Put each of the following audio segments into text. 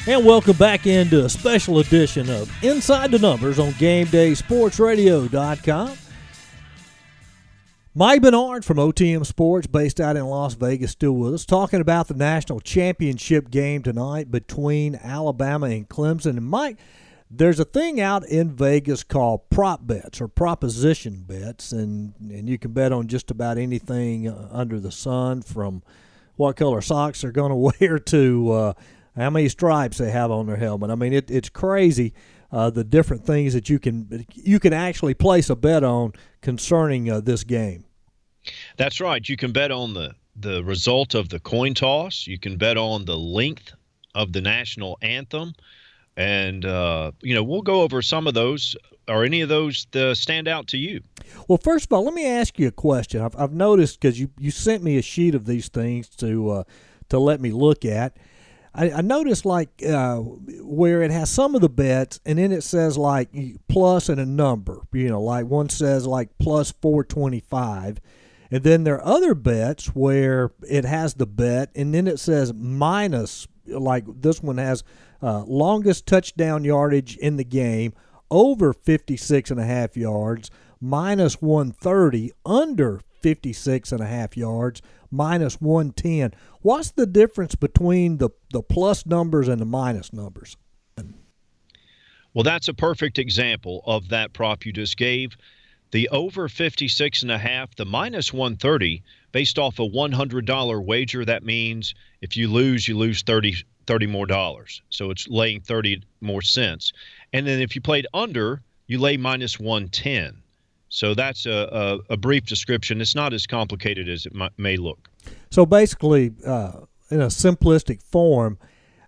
And welcome back into a special edition of Inside the Numbers on GameDaySportsRadio.com. Mike Bernard from OTM Sports, based out in Las Vegas, still with us, talking about the national championship game tonight between Alabama and Clemson. And Mike, there's a thing out in Vegas called prop bets or proposition bets, and you can bet on just about anything under the sun, from what color socks they're going to wear to how many stripes they have on their helmet. I mean, it's crazy the different things that you can actually place a bet on concerning this game. That's right. You can bet on the result of the coin toss. You can bet on the length of the national anthem. And, we'll go over some of those. Are any of those stand out to you? Well, first of all, let me ask you a question. I've noticed, because you sent me a sheet of these things to let me look at. I noticed, where it has some of the bets, and then it says, plus and a number. Like one says, plus 425. And then there are other bets where it has the bet, and then it says minus, like this one has longest touchdown yardage in the game, over 56.5 yards, minus 130, under 56.5 yards, minus 110. What's the difference between the plus numbers and the minus numbers? Well, that's a perfect example of that prop you just gave. The over 56.5, the minus 130, based off a $100 wager, that means if you lose 30 more dollars. So it's laying 30 more cents. And then if you played under, you lay minus 110. So that's a brief description. It's not as complicated as it may look. So basically, in a simplistic form,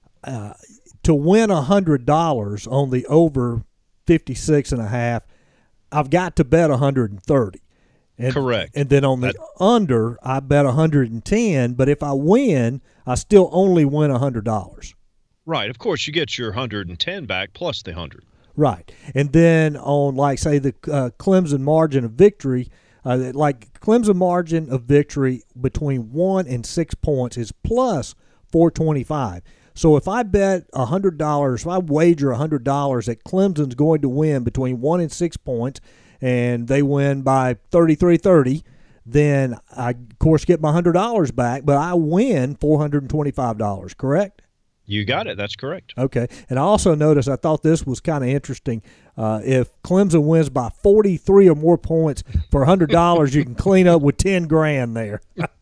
to win $100 on the over 56.5, I've got to bet 130. Correct. And then on the under, I bet 110. But if I win, I still only win $100. Right. Of course, you get your 110 back plus the 100. Right. And then on, say, the Clemson margin of victory, Clemson margin of victory between 1 and 6 points is plus 425. So if I bet $100, if I wager $100 that Clemson's going to win between 1 and 6 points, and they win by 33-30, then I, of course, get my $100 back, but I win $425, correct? You got it. That's correct. Okay. And I also noticed, I thought this was kind of interesting. If Clemson wins by 43 or more points for $100, you can clean up with $10,000 there.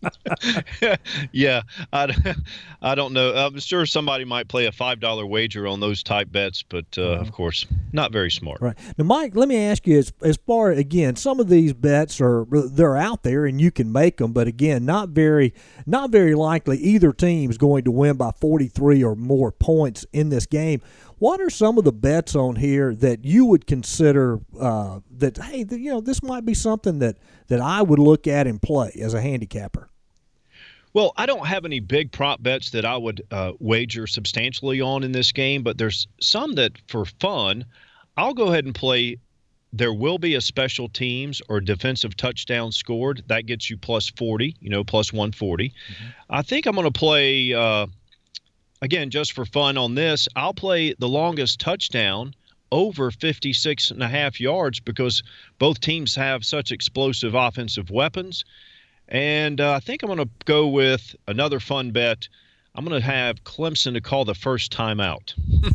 Yeah. I don't know. I'm sure somebody might play a $5 wager on those type bets, but of course, not very smart. Right. Now, Mike, let me ask you, as far, again, some of these bets they're out there and you can make them, but again, not very likely either team's going to win by 43 or more points in this game. What are some of the bets on here that you would consider that, hey, this might be something that I would look at and play as a handicapper? Well, I don't have any big prop bets that I would wager substantially on in this game, but there's some that, for fun, I'll go ahead and play. There will be a special teams or defensive touchdown scored. That gets you plus 40, plus 140. Mm-hmm. I think I'm going to play again, just for fun on this, I'll play the longest touchdown over 56.5 yards because both teams have such explosive offensive weapons. And I think I'm going to go with another fun bet. I'm going to have Clemson to call the first timeout.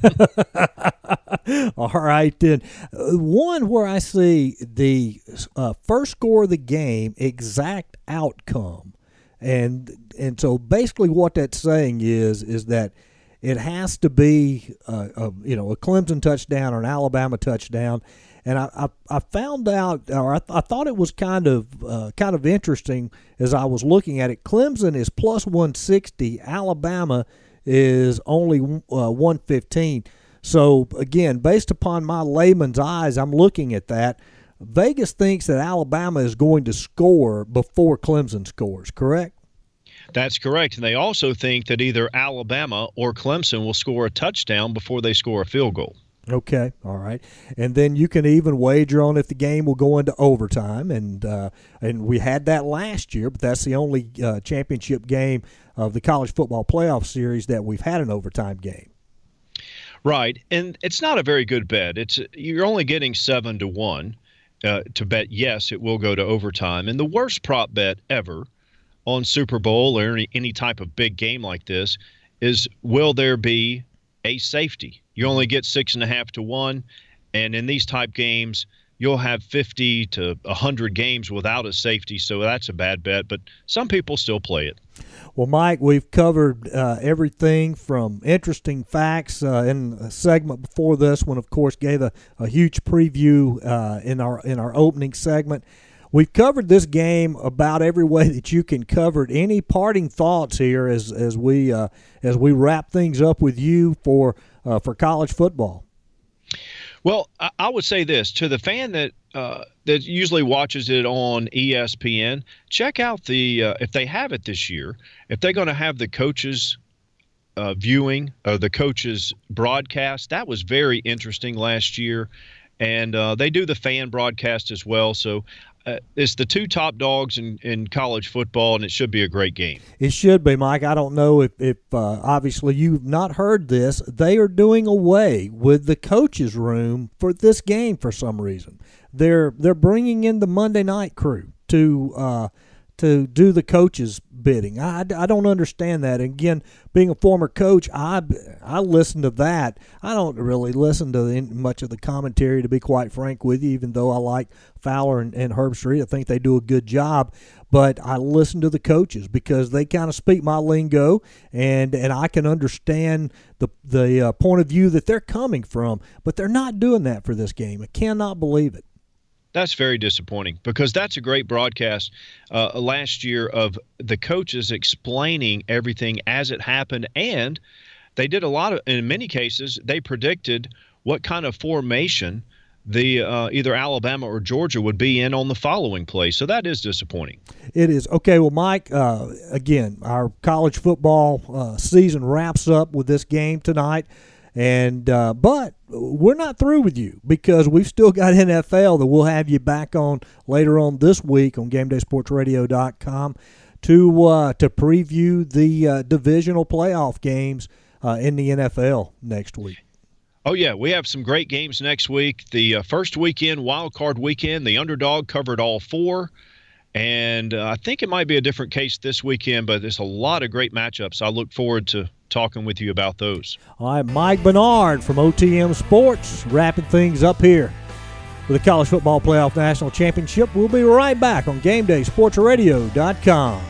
All right, then. One where I see the first score of the game, exact outcome. And so basically what that's saying is that it has to be a Clemson touchdown or an Alabama touchdown. And I found out, or I thought it was kind of interesting as I was looking at it. Clemson is plus 160. Alabama is only 115. So again, based upon my layman's eyes, I'm looking at that. Vegas thinks that Alabama is going to score before Clemson scores, correct? That's correct. And they also think that either Alabama or Clemson will score a touchdown before they score a field goal. Okay, all right. And then you can even wager on if the game will go into overtime. And we had that last year, but that's the only championship game of the college football playoff series that we've had an overtime game. Right, and it's not a very good bet. You're only getting 7-1 to bet yes, it will go to overtime. And the worst prop bet ever on Super Bowl or any type of big game like this is, will there be a safety? You only get 6.5-1, and in these type games, you'll have 50 to 100 games without a safety, so that's a bad bet. But some people still play it. Well, Mike, we've covered everything from interesting facts in a segment before this one. Of course, gave a huge preview in our opening segment. We've covered this game about every way that you can cover it. Any parting thoughts here as we wrap things up with you for college football? Well, I would say this to the fan that usually watches it on ESPN. Check out if they have it this year, if they're going to have the coaches viewing, the coaches broadcast. That was very interesting last year, and they do the fan broadcast as well. So it's the two top dogs in college football, and it should be a great game. It should be, Mike. I don't know if obviously you've not heard this. They are doing away with the coaches' room for this game for some reason. They're bringing in the Monday night crew to do the coaches' bidding. I don't understand that. And again, being a former coach, I listen to that. I don't really listen to much of the commentary, to be quite frank with you, even though I like Fowler and Herbstreit. I think they do a good job. But I listen to the coaches because they kind of speak my lingo, and I can understand the point of view that they're coming from. But they're not doing that for this game. I cannot believe it. That's very disappointing because that's a great broadcast last year of the coaches explaining everything as it happened. And they did in many cases, they predicted what kind of formation the either Alabama or Georgia would be in on the following play. So that is disappointing. It is. Okay, well, Mike, again, our college football season wraps up with this game tonight. And but we're not through with you because we've still got NFL that we'll have you back on later on this week on GameDaySportsRadio.com to preview the divisional playoff games in the NFL next week. Oh, yeah, we have some great games next week. The first weekend, Wild Card Weekend, the underdog covered all four. And I think it might be a different case this weekend, but there's a lot of great matchups. I look forward to talking with you about those. All right, Mike Bernard from OTM Sports wrapping things up here with the College Football Playoff National Championship. We'll be right back on GameDaySportsRadio.com.